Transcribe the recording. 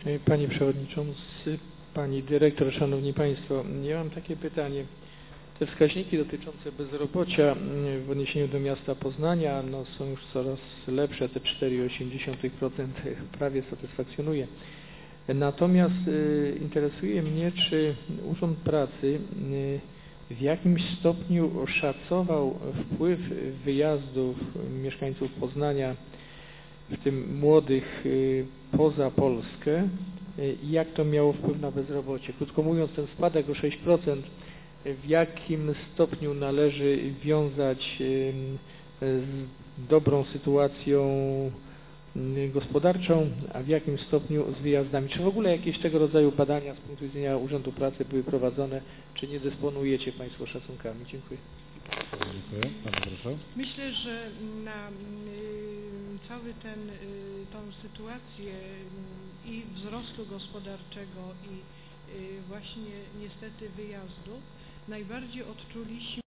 Panie Przewodniczący, Pani Dyrektor, Szanowni Państwo, ja mam takie pytanie. Te wskaźniki dotyczące bezrobocia w odniesieniu do miasta Poznania są już coraz lepsze, te 4,8% prawie satysfakcjonuje. Natomiast interesuje mnie, czy Urząd Pracy w jakimś stopniu oszacował wpływ wyjazdów mieszkańców Poznania, w tym młodych, poza Polskę i jak to miało wpływ na bezrobocie. Krótko mówiąc, ten spadek o 6%, w jakim stopniu należy wiązać z dobrą sytuacją gospodarczą, a w jakim stopniu z wyjazdami. Czy w ogóle jakieś tego rodzaju badania z punktu widzenia Urzędu Pracy były prowadzone, czy nie dysponujecie Państwo szacunkami? Dziękuję. Dziękuję. Bardzo proszę. Myślę, że na tą sytuację i wzrostu gospodarczego i właśnie niestety wyjazdu najbardziej odczuliśmy